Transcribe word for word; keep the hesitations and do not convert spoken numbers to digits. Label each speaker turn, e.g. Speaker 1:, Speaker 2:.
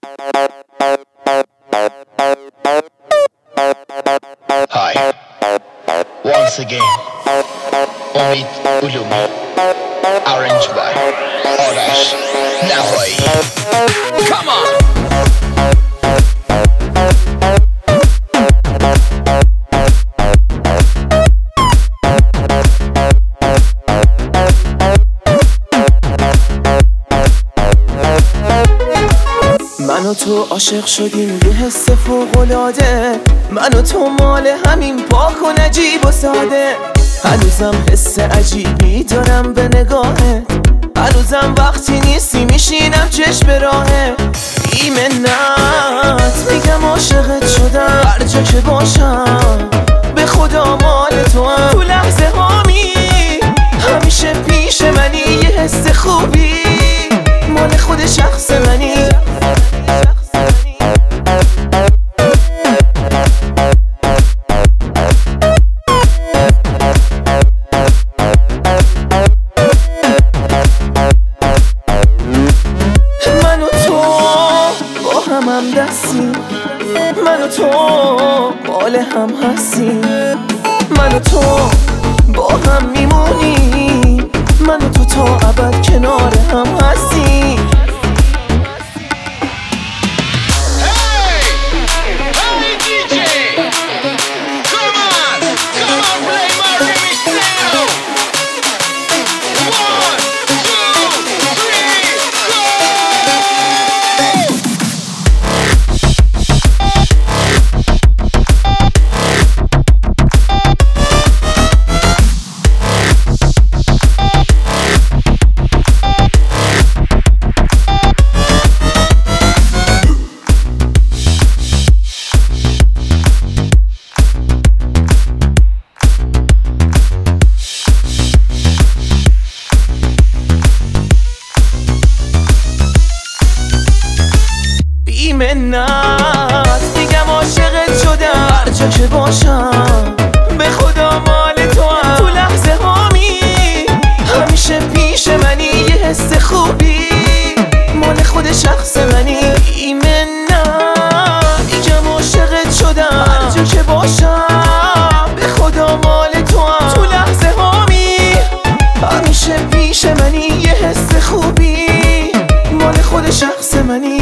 Speaker 1: Hi, once again, Omid Ulumi, arranged by Arash Nahoi. Come on!
Speaker 2: من و تو عاشق شدیم یه حس فوق‌العاده، من و تو مال همین پاک و نجیب و ساده. هنوزم حس عجیبی دارم به نگاهت، هنوزم وقتی نیستی میشینم چشم به راهت. بی منت میگم عاشقت شدم، هر جا که باشم به خدا مال تو هم. تو لحظه هامی همیشه پیش منی، یه حس خوبی مال خود شخص منی. هم دستی، من و تو مال هم هستی، من و تو با هم میمونی، من و تو تا ابد کنار هم هستی. بی منت میگم عاشقت شدم، هر جا که باشم به خدا مال تو هم. تو لحظه هامی همیشه پیش منی، یه حس خوبی مال خود شخص منی. بی منت میگم عاشقت شدم، هر جا که باشم به خدا مال تو هم. تو لحظه هامی همیشه پیش منی، یه حس خوبی مال خود شخص منی.